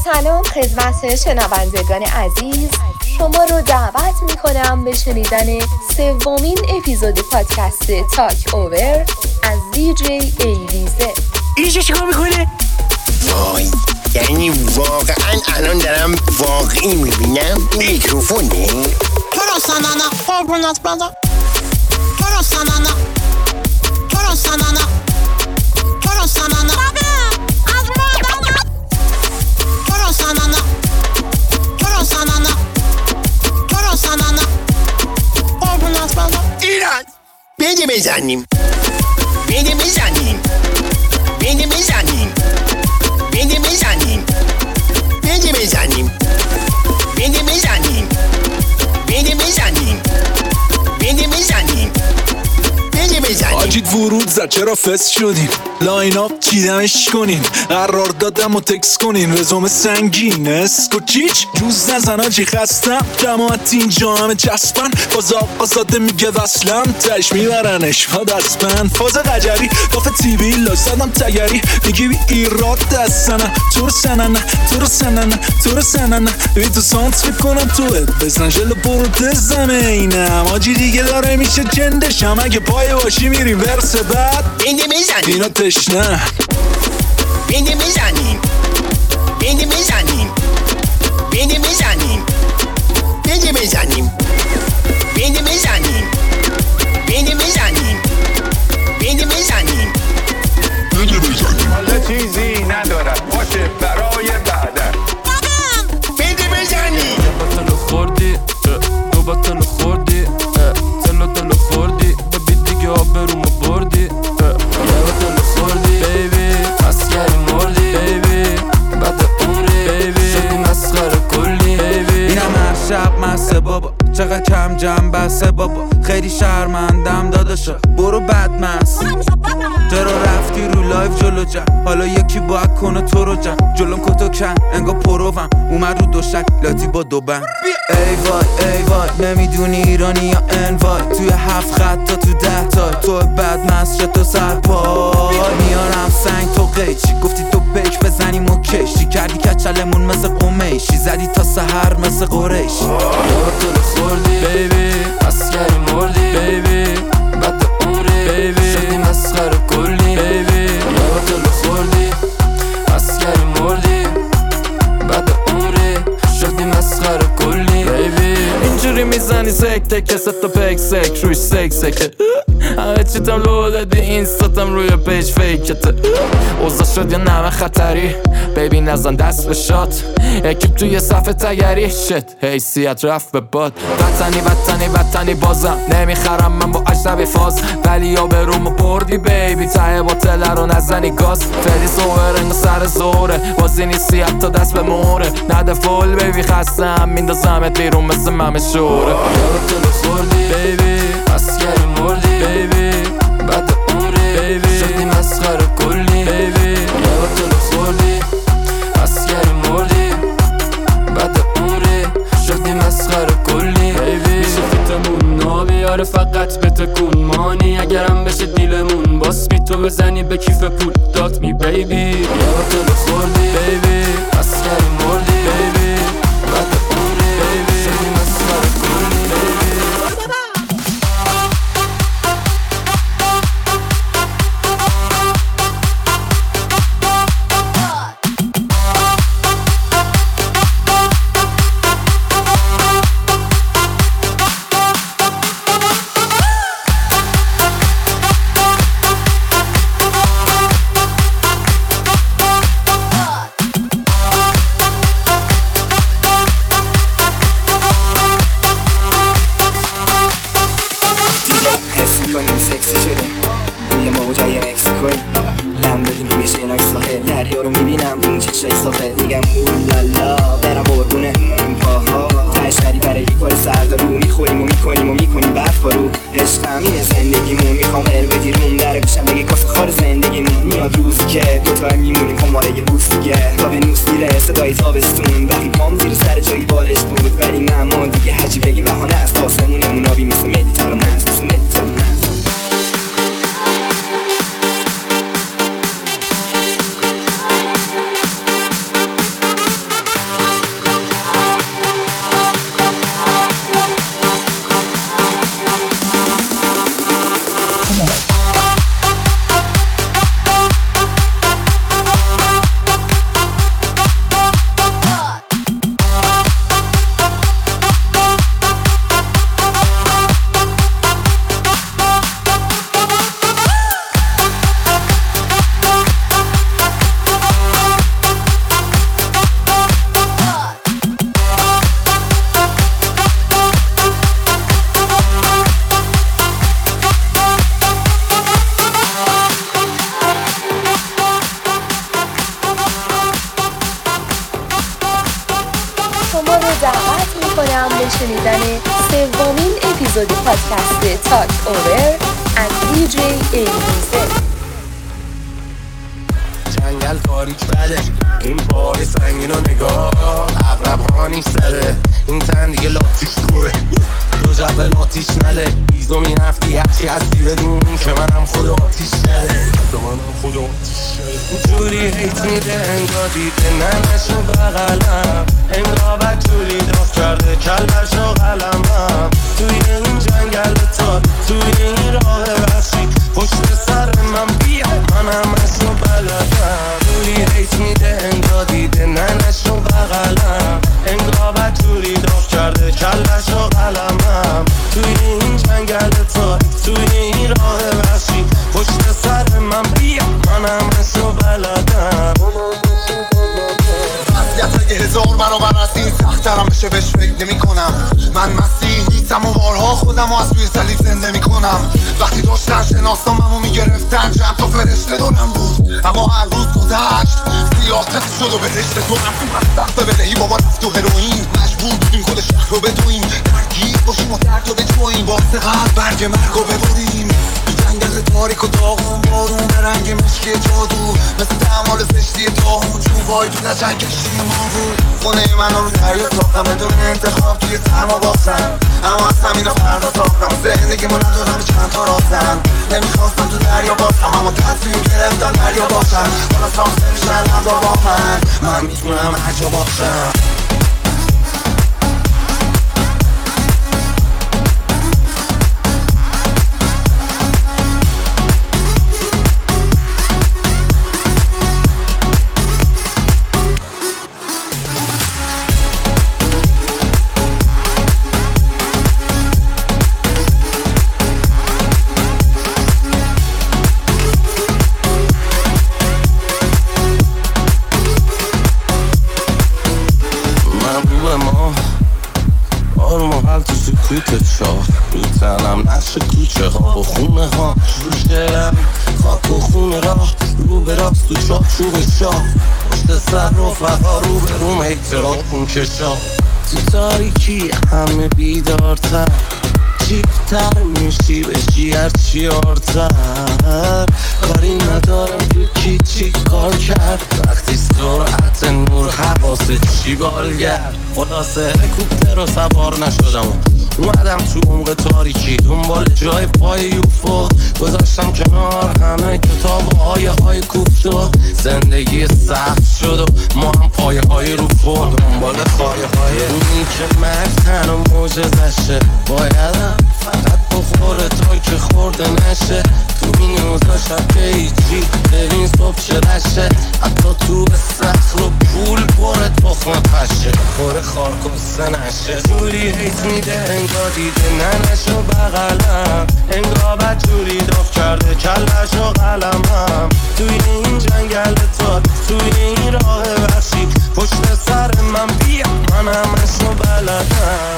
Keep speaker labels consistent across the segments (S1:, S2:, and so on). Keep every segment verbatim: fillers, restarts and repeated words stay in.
S1: سلام خدمت شنوندگان عزیز، شما رو دعوت میکنم به شنیدن سومین اپیزود پادکست تاک اوور از دی جی ایلیزه.
S2: اینجا چیکار میکنه؟ وای، یعنی واقعا الان دارم واقعی میبینم این میکروفونه؟
S3: چرا سنانا قربونت بدم؟ چرا سنانا؟ چرا سنانا؟ چرا سنانا؟ از مادرم چرا سنانا؟ چرا سنانا؟ چرا سنانا؟ قربونت بدم.
S2: ایران بده بزنیم بده بزنیم بده بزنیم بده بزنیم بده بزنیم بده بزنیم بده بزنیم بده بزنیم بده بزنیم.
S4: آجید ورود زد چرا فست شدین؟ لاین اپ چیدمش کنین، قرار دادم و تکس کنین، رزومه سنگین اسکو چیچ جوز نزن آجی خستم، جماعت اینجا همه چسبن، باز آقا زاده میگه وصلم، تش میبرنش ها دستبند، فاز قجری کافه تیوی لاش زدم تگری، میگی بی ایراد دستنه تو رو سننه تو رو سننه تو رو سننه بی تو سانت میکنم توت بزن جلو برده زمینم، آجی دیگه داره میشه جندشم، اگه پای باشی میری ورس بعد
S2: بده بزنیم
S4: اینا تشنه
S2: بده بزنیم بده بزنیم بده بزنیم بده بزنیم بده بزنیم بده بزنیم بده بزنیم
S5: بده بزنیم. حالا چیزی ندارد باشه برای بعدن.
S2: بده بزنیم.
S6: دو بطل خوردی دو بطل خوردی تلو تلو خوردی ببی دیگه آبرومو بردی، دو بطل خوردی بیبی مسکری مردی بیبی بعد عمری بیبی شدی مسخره کلی بیبی.
S7: اینم هر شب مسه بابا چقدر کم جمع بسه بابا، خیلی شرمندم داداشا برو بدمست، چرا رفتی رو لایف جلو جم، حالا یکی باید کنه تو رو جم، جلوم کتو کن انگا پروم اومد رو دوشک لاتی با دو بند. ای وای ای وای نمیدونی ایرانی یا انوای، توی هفت خط تا تو ده تای تو بدمست شد تو سرپای، میارم سنگ تو قیچی گفتی تو پیک بزنیم و کشی کردی کچلمون مثل قمیشی زدی تا سحر مثل قریشی.
S6: تو خوردی بیبی مسکری مردی بیبی بعد عمری بیبی شدی مسخره کلی بیبی، تو خوردی مسکری مردی بعد عمری شدی مسخره کلی بیبی. اینجوری میزنی سک تک ست و پک سک روش سک سکه، همه چیتم لو دادی اینستاتم روی پیج فیکته، اوضاع شد یا نمه خطری بیبی نزن دست به شات، اکیب توی صفحه تگری شت حیثیت رفت به باد، وطنی وطنی وطنی بازم نمیخرم من با اجنبی فاز، ولی یا به رومو بردی بیبی ته باطله رو نزنی گاز، فری زوهر انگا سر زوره بازی نیستی حتی دست به موره، نده فول بیبی خستم میندازمت بیرون مثل ممه شوره. تو خوردی بیبی مسکری مردی بیبی بعد عمری بیبی شدی مسخره کلی بیبی، تو خوردی مسکری مردی بعد عمری شدی مسخره کلی بیبی. میشه فیتمون نابیاره فقط به تکون مانی، اگرم بشه دیلمون باس بی تو بزنی به کیف پول دات می بیبی، تو خوردی بیبی مسکری مردی بیبی بعد عمری بیبی شدی مسخره کلی بیبی.
S8: صدای تابستون وقتی پام زیر سر جایی بالش بود، ولی نه ما دیگه هرچی بگی بهانه است، آسمونمون آبی مثل مدیترانه است، مثل مدیترانه است.
S1: میکنم به شنیدن سومین اپیزود پادکست تاک اوور از دی جی ایلیزه.
S2: جنگل تاریک بده، این پای سنگین و نگاه عقرب ها نیست زده، این تن دیگه لاتیش روه، دو جبه لاتیش نله، ایزو می نفتی هرچی هستی بدون که منم خود آتیش نده، منم خود آتیش نده. جوری هیت میده انگاه دیده ننشو بغلم، انگاه بجوری داف کرده کلش و قلمم، توی این جنگل تار توی این راه وحشی پشت سر من بیا منم اشو بلدم. جوری هیت میده انگاه دیده ننشو بغلم، انگاه بجوری داف کرده کلش و قلمم، توی این جنگل تار توی این راه وحشی پشت سر من بیا منم اشو بلدم.
S9: وضعیت اگه هزار برابر از این سخت‌ترم بشه بهش فکر نمی کنم. من مسیح نیستم و بارها خودم و از روی صلیب زنده می کنم. وقتی داشتن شناسامم و می گرفتن چند تا فرشته دورم بود، اما هر روز گذشت سیاه تخت شد و بهشت دورم وقت بدهی بابا رفت و هروئین، مجبور بودیم کل شهر رو بدویم، درگیر باشیم و درد رو بجویم، واسه قلب برگ مرگ رو ببریم. جنگل تاریک و داغون بارون به رنگ مشکی جادو، مثل تعمال زشتی داغون چوبای تو نجنگ کشتی ما بود. خونه من رو دریا ساختم بدون انتخاب توی سرما باختم، اما از همین رو فردا ساختم. زندگی ما ندارم به چند تا رازم، نمیخواستم تو دریا باشم اما تصمیم گرفتم دریا باشم. حالا ساخته میشن هم با من، من میتونم هر جا باشم. سکوت چاه رو تنم نقش کوچه ها و خونه ها جوشم، خاک و خونه راه رو به راست و چاه چوب شاه، پشت سر رفقا رو به روم اکتراب کن کشا. تو تاریکی همه بیدارتر، چیپتر میشی بشی هرچی آرتر، کاری ندارم تو کی چی کار کرد، وقتی سرعت نور حواست چی بالگرد. خلاصه هلیکوپتر رو سوار نشدم، اومدم تو عمق تاریکی دنبال جای پای یوفو، گذاشتم کنار همه کتاب های های کوفتو. زندگی سخت شد و ما هم پایه های رو فور، دنبال خواهی های اونی که مکتن و موجزشه، بایدم فقط بخوره تا که خورده نشه. تو این اوزا شب که ایچی ببین صبح چه رشه، حتی تو به سخت رو پول پره تخم پشه، خوره خار کسته نشه. جوری هیت میده انگاه دیده ننشو بغلم، انگاه بدجوری داف کرده کلش و قلمم، توی این جنگل تار توی این راه وحشی پشت سر من بیا منم اشو بلدم.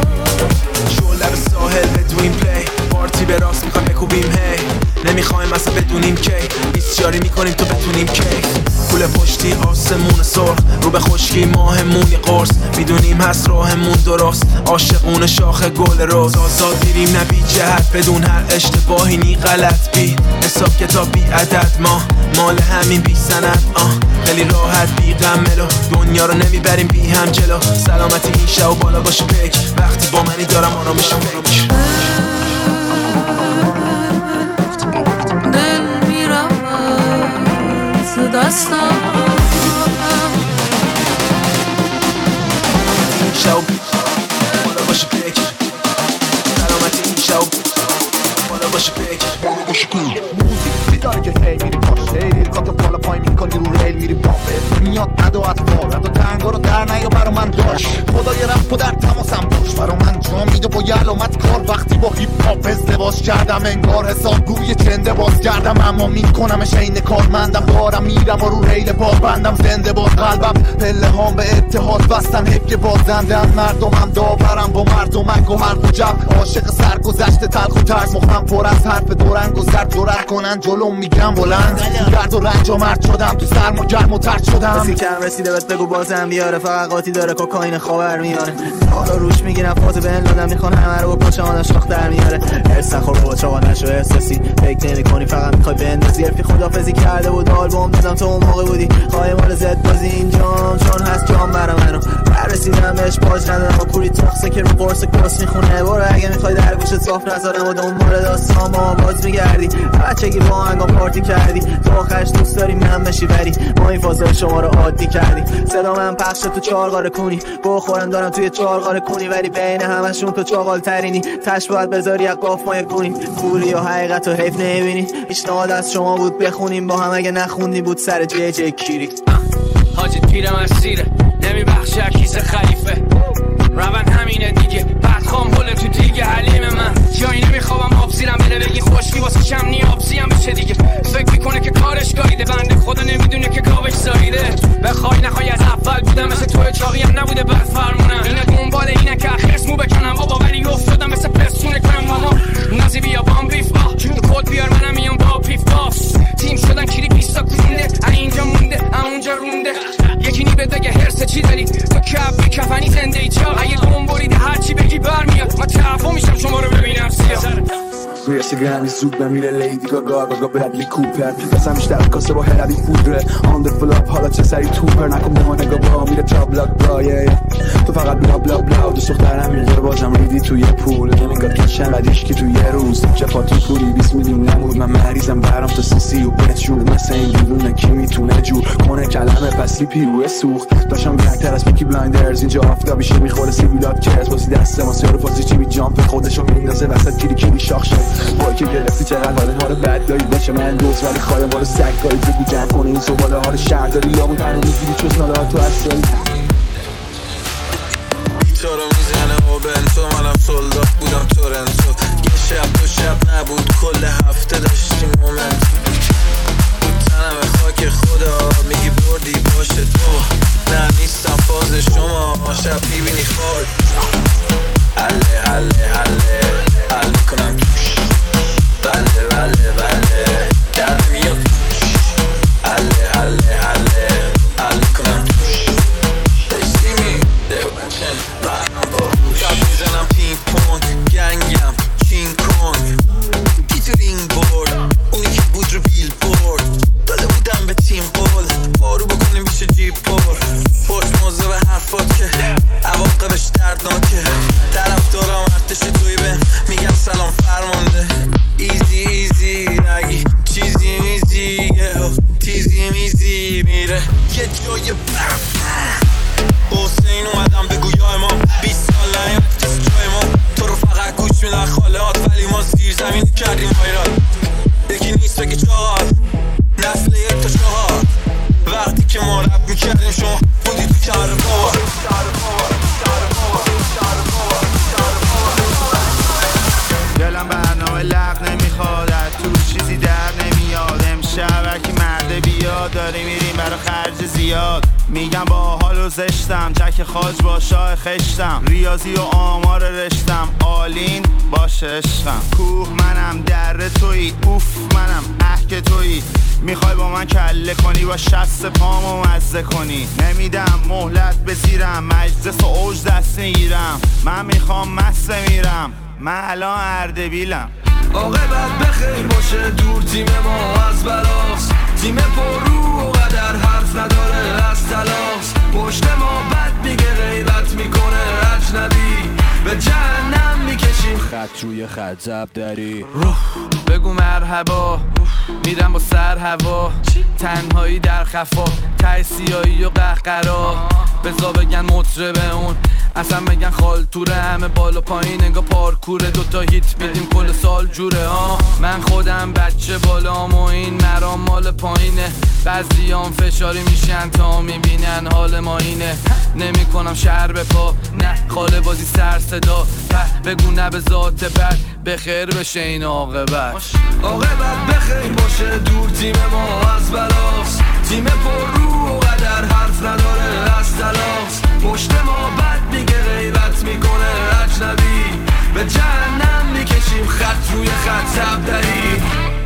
S10: شعله رو ساحل بدویم پلی، پارتی به راست میخوایم بکوبیم هی، نمیخوایم اصلا بدونیم کی، بیسیاری میکنیم تو بتونیم کی. کوله پشتی آسمون سرخ رو به خشکی ماهمون یه قرص، میدونیم هست راهمون درست، عاشقون شاخ گل روز. آزاد میریم نه بی جهت بدون هر اشتباهی نی غلط بی حساب کتاب بی عدد، ما مال همین بی سند آه خیلی راحت بی غملو، دنیا رو نمیبریم بی هم جلو. سلامتی این شو بالا باشه پک، وقتی با منی دارم آرامش فکر.
S11: دل میرم از دستم
S10: شو بالا باشه پک، سلامتی این شو بالا باشه پک.
S9: موزیک بیداره که هی میری پاش هی کاتو بالا پای میکنی رو ریل میری پاپه، میاد عدو از فار عدو تنگا رو در نیا برا من داشت، خدای رفت و در تماسم داشت،
S12: برا من جا میده با یه علامت کار. وقتی با هیپ هاپ ازدواج کردم انگار حسابگوی جنده باز کردم، اما میکنمش عین کارمندم. دارم میرم و رو ریل پا بندم، زنده باز قلبم پله هام به اتحاد بستن. حکه بازنده از مردمم، داورم با مردمک و هر دو جب. عاشق سرگذشت تلخ و ترس، مخم پر از حرف دورنگ و زرد جرأت کنن جلوم میگم بلند. درد و رنج و مرد شدم، تو سرما گرم و ترد شدم.
S13: کسی کم رسیده بهت بگو بازم بیاره، فقط قاطی داره کوکائین خاور میاره. حالا روش میگیرم فاز بن لادن، میخوان همه رو با پاچه‌هاش شاخ در میاره. هرس نخور بابا چاقا نشو احساسی، فکر نمی‌کنی فقط میخوای بندازی. حرفی خدافظی کرده بود آلبوم دادم تو اون موقع بودی خواهی مال زد بازی اینجام، چون هست جام برا منو رسیدم بهش پاج ندارم. با کوری تخصه که رو قرص کس میخونه. برو اگه میخوای در گوشت صاف نذارم و دنبال داستان با باز میگردی. بچگی با هنگام پارتی کردی، تو آخرش دوست داری من بشی بری. ما این فازای شما رو عادی کردی. صدا من پخش تو چهار قاره کنی، بخورم دارم توی چهار قاره کنی، ولی بین همشون تو چاقال ترینی. تش باید بذاری یک قاف مایه کنی، کوری و حقیقت و حیف نمیبینی. پیشنهاد از شما بود بخونیم با هم، اگه نخوندی بود سر جی جی کیری.
S14: حاجی پیرم از سیره نمیبخشه کیس خلیفه، روان همینه دیگه. بعد خام بله تو دیگه حلیم من جایی نمیخوابم آب زیرم بره بگی خوشکی واسه شم نیاب زیم بشه دیگه. فکر میکنه که کارش گایده، بنده خدا نمیدونه که گاوش زایده. بخوای نخوای از اول بودم مثل توی چاقی هم نبوده بر فرمونم. اینه دنبال اینه که خرس مو بکنم بابا، ولی افتادم مثل پستونه کنم ماما. نازی بیا بام بیف آه تو کد بیار منم میام با پیف باس. تیم شدن کلی پیستا کنده، اینجا مونده اونجا رونده. یکی نی بده هرس چی داری تو کف بی کفنی زنده ای چا. اگه گم بریده هرچی بگی برمیاد، من تعفو میشم شما رو ببینم سیاه.
S15: رویش گرمی زود بمیره لیدی گاگا گاگا برادلی کوپر. دستم بیشتر کاسه با هرابی فودره آن در فلاپ، حالا چه سری توپر. نکن با ما نگاه با میره تا بلاک بلایه. تو فقط بلا بلا بلا دوست دخترم میره بازم ریدی توی پول. نمیگاه کشن ودیش که توی یه روز چپاتی پولی بیس میلیون نمود. من مریضم برام تا سیسی و بچون مثل این بیرونه کی میتونه جور کنه کلمه پسی پیوه سوخت. داشتم بهتر از پیکی بلایندرز، اینجا آفتابیشه میخوره سیبیلات کرز. واسه دست ما سیارو پازیتیوی جامپ خودشو میندازه وسط کلی کلی شاخ شد. با که گرفتی چقدر حال حال بد داری باشه من دوست، ولی خواهی مال سگ داری بگو جمع کنه این صباله حال شهر داری. یا بود هنو میگیری چوز ناله ها تو هستایی
S16: بیتارو میزنه و بنتو. منم سولدات بودم تورنتو، یه شب دو شب نبود کل هفته داشتیم مومنت. تنم خاک خدا میگی بردی باشه تو، نه نیستم فاز شما شب میبینی خود. حله حله حله حل میکنم توش، بله بله بله در میاد توش. حله حله حله حل میکنم توش. داشتی می دوچن برم با روش. شب میزنم پینگ پونگ گنگم کینگ کونگ. کی تو رینگ برد اونی که بود رو بیل برد. داده بودم به تیم قول بارو بکنیم بیشه جیب پر. خوش موزه به حرفات که عواقبش دردناکه. طرف دارم ارتش توی به میگم سلام فرمانده. ایزی ایزی نگی چیزی میزی تیزی میزی میره یه جای برم. حسین اومدم بگو یا امام بیست سال نیم کسی جای ما. تو رو فقط گوش میدن خالهات، ولی ما زیر زمین کردیم وایران. یکی نیست بگی چهار نسل یک تا چهار. وقتی که ما رب میکردیم شما بودی تو کمر بابا.
S7: دلم برنامه لغ نمیخواد، از تو چیزی در نمیاد. امشب هرکی مرده بیاد، داری میریم برا خرج زیاد. میگم با حال و زشتم، جک خاج با شاه خشتم. ریاضی و آمار رشتم، آلین باشه عشقم. کوه منم در توی اوف منم احک توی. میخوای با من کله کنی با شست پامو مزه کنی. نمیدم مهلت بزیرم، مجلس و اوج دست میگیرم. من میخوام مست میرم، من الان اردبیلم.
S17: عاقبت بخیر باشه دور تیم ما از بلاست. تیم پر رو و قدر حرف نداره از تلاس. پشت ما بد میگه غیبت میکنه اجنبی، به جهنم میکشیم
S7: خط روی خط زب داری.
S18: بگو مرحبا میرم با سر هوا. تنهایی در خفا ته سیایی و قهقرا. بزا بگن مطربه اون اصلا بگن خال توره، همه بالا پایین انگا پارکوره، دوتا هیت بدیم کل سال جوره ها. من خودم بچه بالام و این مرام مال پایینه، بعضیام فشاری میشن تا میبینن حال ما اینه. نمی کنم شهر به پا، نه خاله بازی سر صدا، بگو نه به ذات بد، بخیر بشه این عاقبت.
S17: عاقبت بخیر باشه، دور تیم ما از بلاست، تیم پر رو و قدر حرف نداره از تلاست، پشت ما بد میگه غیبت میکنه اجنبی، به جهنم میکشیم خط روی خط تبدری.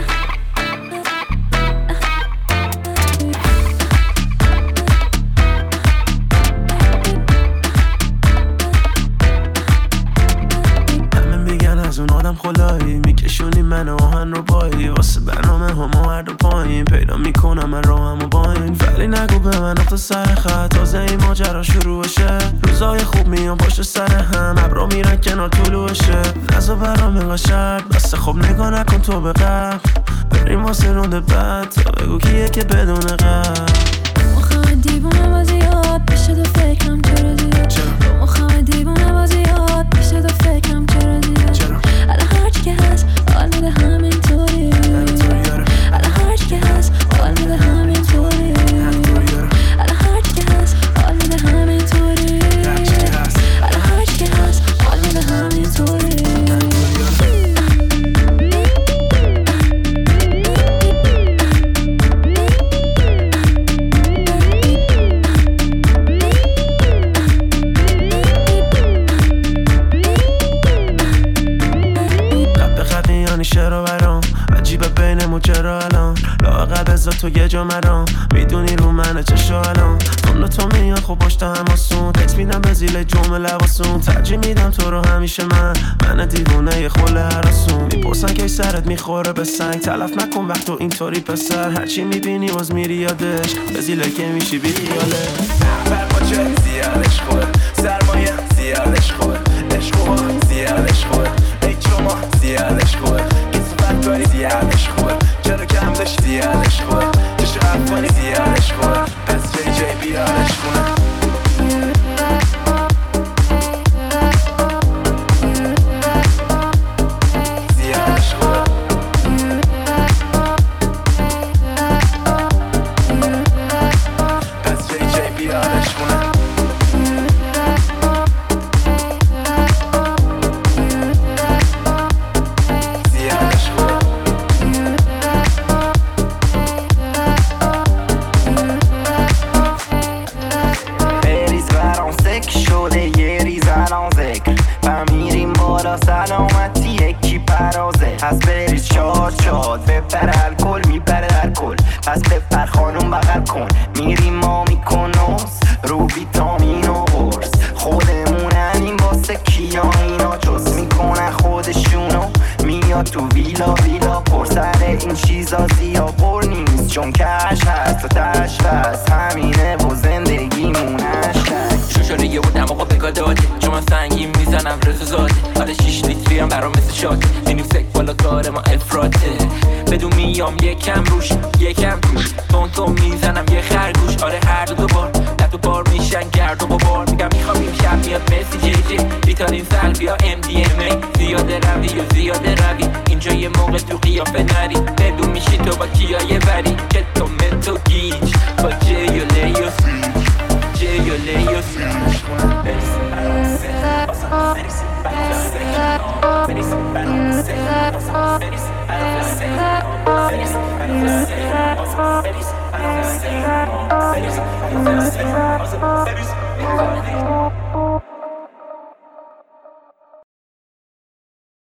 S19: اون آدم خلایی میکشونی من آهن رو بایی، واسه برنامه هم هر دو پایین پیدا میکنم من راهم و باین. ولی نگو به من اخت سر خط، تازه این ماجرا شروعشه، روزای خوب میان پشت سر هم، ابرا میرن کنار طلوعشه، نزا برام انقا شرط بسته، خب نگاه نکن تو به قبل، بریم واسه رونده بعد تا بگو کیه که بدون قبل.
S11: مخواه دیوونه بازیات پیشه دو فکرم چرا زیاد، مخواه دیوونه بازیات پیشه دو فکرم چرا زیاد، الان هرچی که هست حال میده همینطوری، الان هرچی که هست حال میده همینطوری، الان هرچی که هست حال میده همینطوری، الان هرچی که هست حال میده همینطوری.
S19: چرا برام عجیبه بینمون چرا الان لااقل بذار تو یه جا مرام، میدونی رو منه چشا الان اون تو میان خب باش تا هماسون، تکس میدم به زیل جمعه لباسون، ترجیح میدم تو رو همیشه من، من دیوونه خله هراسون، میپرسن که سرت میخوره به سنگ، تلف نکن وقت تو اینطوری پسر، هرچی میبینی باز میری یادش، به زیله که میشی بیخیاله.
S16: برماچه زیادش خوبه، سرمایه زیادش خوبه، عشقوها زیادش خوبه، ای چوما زیادش خوبه، کسفت کاری زیادش خوبه، چرا کم داشت زیادش خوبه، چشو افغانی زیادش خوبه، پس جی جی بیارش خونه.
S8: پس بریز شاد شاد بپر الکل میپره در کل، پس بپر خانم بغل کن، میریم ما میکنوس رو ویتامین و قرص، خودمونن واسه کیا اینا جز میکنن خودشونو، میاد تو ویلا ویلا پر سر این چیزا زیا پر نیست، چون کش هست و تشت هست، همینه و زندگیمونش هست.
S20: شوشاره یه بود دماغا بگاه داده، چون من سنگین میزنم رزو زاده، حالا شیش لیتری هم برام مثل شاده، اینیم سک بالا کار ما افراته، بدون میام یکم روش یکم توش، تون تون میزنم یه خرگوش، آره هر دو دوبار نه تو بار میشن گرد و بابار، میگم میخوابیم شب میاد مسی جی جی، بیتارین سلبی ها ام دی ام ای، زیاده روی و زیاده روی، اینجا یه موقع تو قیافه نری، بدون میشی تو با کیای بری، که تو متو گیج با جی و لی و سیج، جی و لی و سیج،
S2: Baby,